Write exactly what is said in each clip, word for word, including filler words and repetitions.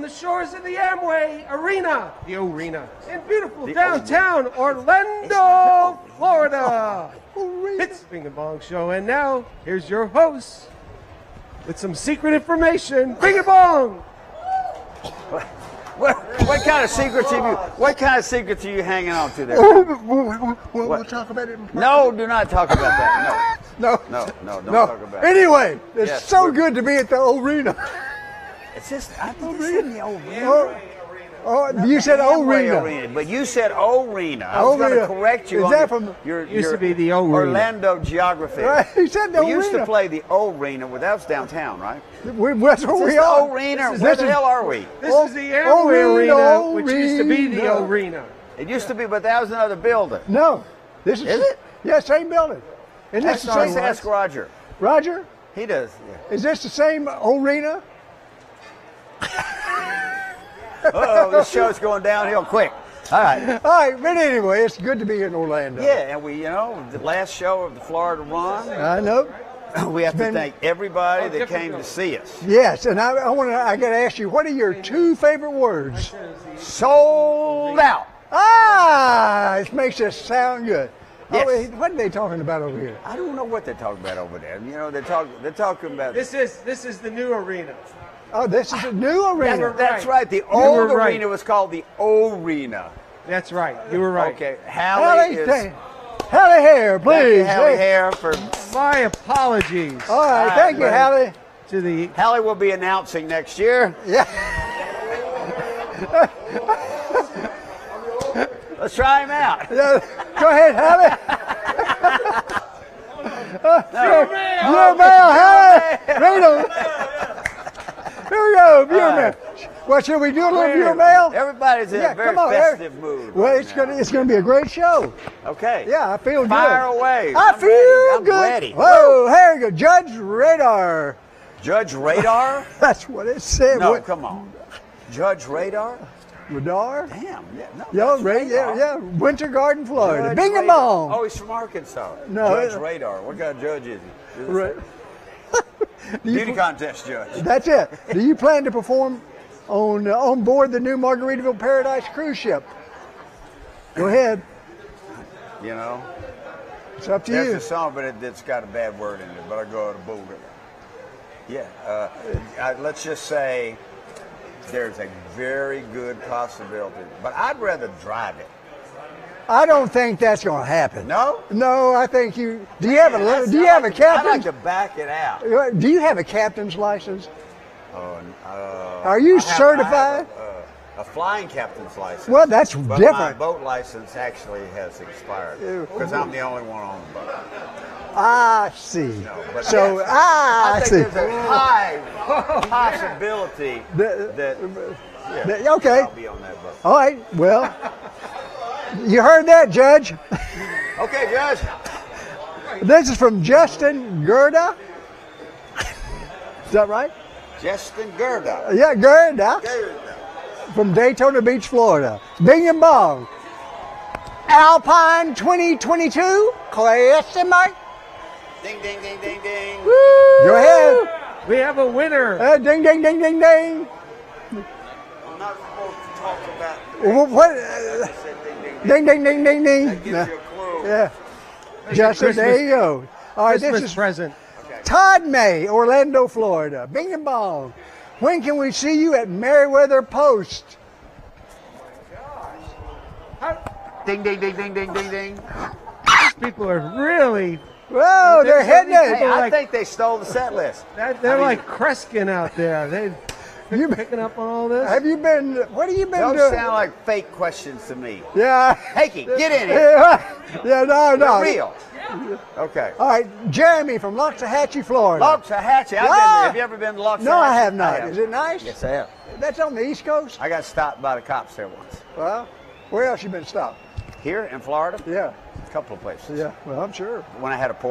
shores of the Amway Arena, the Arena, in beautiful The downtown Orlando, Florida. It's Bing and Bong Show, and now here's your host with some secret information, Bing and Bong. What, what kind of secrets have you? What kind of secrets are you hanging on to there? Oh, we'll, we'll, we'll talk about it in private. No, do not talk about that. No. No, no, no, don't No. talk about it. Anyway, it's Yes, so we're- good to be at the arena. It's just I think this is the old Oh, oh, you said Amway arena. but you said arena. I was going to Arena. correct you Is on that your, from- your, Used your to be the arena. Orlando geography. Right, he said the We used to arena. play the arena. Well, that was downtown, right? We, that's where Is we this the are. arena? This is- Where this the is- hell are we? This Oh, is the Amway arena, Arena, which used to be the arena. arena. It used to be, but that was another building. No, this is. Is it? Yeah, same building. Isn't this Let's the same? ask Roger. Roger, He does. Yeah. is this the same arena? Oh, this show's going downhill quick. All right. All right, but anyway, it's good to be in Orlando. Yeah, and we, you know, the last show of the Florida run, I know. we have to been- thank everybody that came to see us. Yes, and I, I want to. I got to ask you, what are your two favorite words? Sold out. Ah, it makes us sound good. Yes. Oh, what are they talking about over here? I don't know what they're talking about over there. You know, they're talking. They're talking about. This is this is the new arena. Oh, this is a new arena. were That's right. right. The were old right. arena was called the Arena. That's right. You were right. Okay, Hallie, Hallie is. thank- Hallie Hare, Thank you, please. Hallie Hey. Hare for. My apologies All right, All right, thank you, buddy. Hallie. to the. Hallie will be announcing next year. Yeah. Let's try him out. Yeah. Go ahead, Hallie. Viewer mail, Hallie. Read 'em. Here we go, viewer All mail. right. Well, should we do a little viewer mail? Everybody's in Yeah, a very come on, festive Eric. mood. Well, right it's now. gonna it's gonna be a great show. Okay. Yeah, I feel Fire good. away. I I'm feel ready. I'm good. ready. Whoa, here we go. Judge Radar. Judge Radar? That's what it said. No, What- come on. Judge Radar? Radar? Damn. Yeah, no, Yeah, that's Ra- yeah, Radar. yeah. Winter Garden, Florida. Judge Bing and Radar. bong. Oh, he's from Arkansas. No, Judge it- Radar. What kind of judge is he? Is this Right. a Beauty contest judge. That's it. Do you plan to perform on uh, on board the new Margaritaville Paradise cruise ship? Go ahead. You know? It's up to There's you. a song, but it, it's got a bad word in it, but I go out of boulder. Yeah. Uh, I, let's just say there's a very good possibility, but I'd rather drive it. I don't think that's going to happen. No? No, I think you. Do you have a That's- do you I have a like to- I like captain's? to back it out. Do you have a captain's license? Oh, uh, Are you I have- I have certified? a, uh, a flying captain's license. Well, that's but my different. boat license actually has expired Ew. because I'm the only one on the boat. I see. No, but So yes, ah, I, I see. think there's a high possibility The- that yeah, the- okay. I'll be on that boat. All right. Well, you heard that, Judge. Okay, Judge. This is from Justin Gerda. Is that right? Justin Gerda. Yeah, Gerda. Gerda. From Daytona Beach, Florida. Bing and bong. Alpine twenty twenty-two. Question mark. Ding, ding, ding, ding, ding. Go ahead. We have a winner. Uh, ding, ding, ding, ding, ding. I'm not supposed to talk about Wh- What? I uh, said ding, ding, ding. Ding, ding, ding, ding, That ding. gives you a clue. Yeah. There's Justin, your there Christmas- you go. All right, Christmas this is present. Todd May, Orlando, Florida. Bing and bong. When can we see you at Meriwether Post? Ding, ding, ding, ding, ding, ding, ding. People are really. Whoa, they're There's heading so many it. Hey, I like- think they stole the set list. That, they're I mean- like Kreskin out there. They You picking up on all this. have you been? What have you been Those doing? sound like fake questions to me. Yeah. Hakey, get in here. Yeah, yeah, no, no. They're real. Okay. All right, Jeremy from Loxahatchee, Florida. Loxahatchee. I've been Yeah. there. Have you ever been to Loxahatchee? No, I have not. Is it nice? Yes, I have. That's on the East Coast. I got stopped by the cops there once. Well, where else you been stopped? Here in Florida, Yeah, a couple of places. yeah. Well, I'm sure. When I had a Porsche.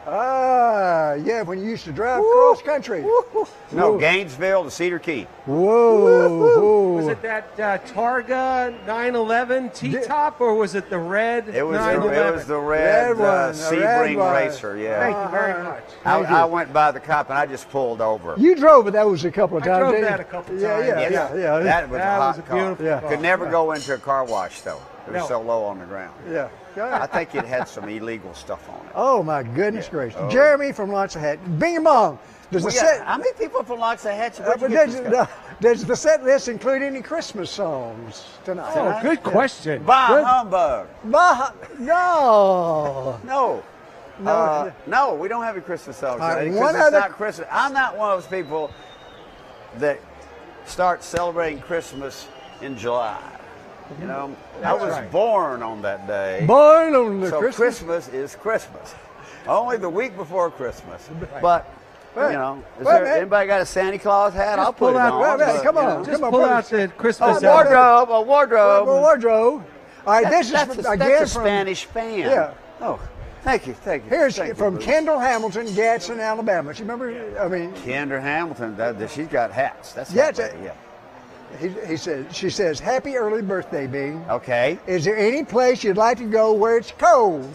Ah, yeah, when you used to drive cross country. No, Whoa. Gainesville to Cedar Key. Whoa. whoa. Was it that uh, Targa nine eleven T-top, or was it the red It was, the, nine eleven? it was the red, Red one, uh, the red Sebring one. Racer, yeah. Thank you very much. I, Thank you. I went by the cop and I just pulled over. You drove those a couple of I times, drove didn't that you? a couple yeah, times. Yeah, Yes. yeah, yeah. That was That a hot was a car. beautiful Yeah. car. Could never go into a car wash, though. It was No. so low on the ground. yeah. I think it had some illegal stuff on it. Oh, my goodness Yeah. gracious. Oh. Jeremy from Loxahatchee. Bing and bong. Does the We set... got, how many people from Loxahatchee? Uh, Where'd you but get does, this guy? no, does the set list include any Christmas songs tonight? Oh, good question. Bah Good- humbug. Bah, no. No. No. Uh, no, we don't have a Christmas song All right, today, 'cause one it's other- not Christmas. I'm not one of those people that start celebrating Christmas in July. You know, I That's was right. born on that day. Born on the So Christmas. Christmas. is Christmas. Only the week before Christmas. But, Right. you know, is Right, there, man. anybody got a Santa Claus hat? Just I'll put pull it out- on. Right, right, but, come you on. know. Just on, pull brother. out the A Christmas Oh, album. wardrobe, a wardrobe. Well, wardrobe. All right, this is that's, from, a, again that's a from Spanish fan. Yeah. Oh, thank you, thank you. here's thank you, from Bruce. Kendall Hamilton, Gadsden, Alabama. Do you remember? I mean, Kendra Hamilton, that, that- she's got hats. That's Yeah, hat it's a- day, yeah. he, he says she says, "Happy early birthday, Bing. Okay. Is there any place you'd like to go where it's cold?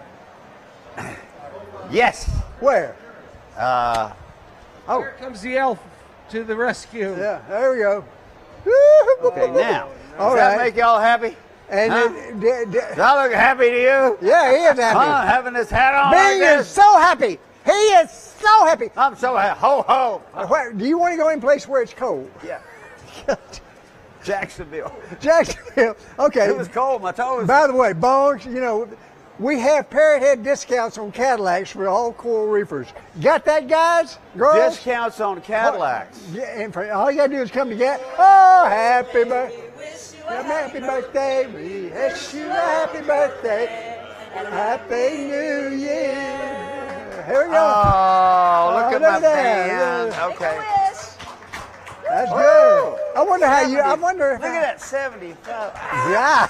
Yes. Where? Uh, oh, Here comes the elf to the rescue. Yeah, there we go. okay, now. All Does that right. make y'all happy? And Huh? it- d- d- Does that look happy to you? yeah, he is happy. Huh? Having this hat on like Bing is this? so happy. He is so happy. I'm so happy. Ho, ho. Where, do you want to go in a place where it's cold? Yeah. Jacksonville. Jacksonville. Okay. It was cold. My toes. By the way, Bones, you know, we have Parrot Head discounts on Cadillacs for all coral reefers. Got that, guys? Girls? Discounts on Cadillacs. Yeah, and for, all you got to do is come to get. Oh, happy birthday. Happy birthday. We wish you a happy birthday. Happy New Year. Here we go. Oh, look Oh, at look my at that. band. Yeah. Okay. That's Oh, good. I wonder how you, I seventy. wonder if Look at that seventy-five. Yeah.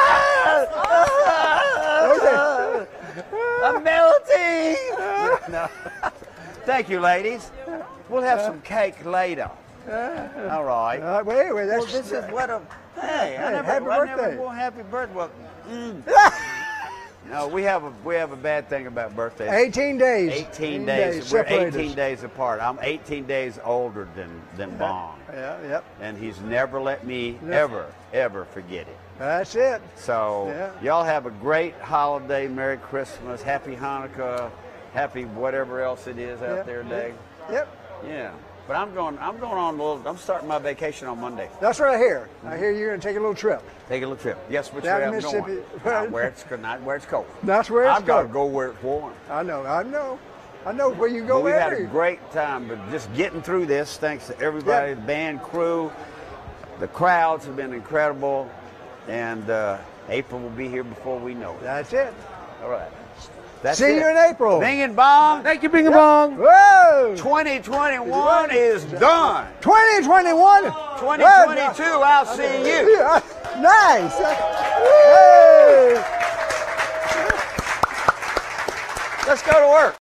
I'm melting. No. Thank you, ladies. We'll have some cake later. All right. Uh, wait, wait, that's, Well, this is what a hey. I never, happy I never birthday. want happy birthday. Well, mm. No, we have a we have a bad thing about birthdays. eighteen days. eighteen days. We're separate eighteen us. days apart. I'm eighteen days older than than Bong, Yeah, yep. and he's never let me Yeah. ever ever forget it. That's it. So Yeah. y'all have a great holiday, Merry Christmas, Happy Hanukkah, Happy whatever else it is out Yeah, there yeah. today. Yep. Yeah. But I'm going. I'm going on a little. I'm starting my vacation on Monday. That's what I hear. I hear you're going to take a little trip. Take a little trip. Yes, which Down way to I'm Mississippi. going. Not where it's not where it's cold. That's where it's I've got to cold. go where it's warm. I know. I know. I know where you go. But we've had every- a great time, but just getting through this, thanks to everybody, Yeah. the band crew, the crowds have been incredible, and uh, April will be here before we know it. That's it. All right. That's See it. you in April. Bing and Bong, Thank you, Bing and Bong. Whoa! twenty twenty-one is done. twenty twenty-one. twenty twenty-two, I'll see you. Yeah, nice. Hey. Let's go to work.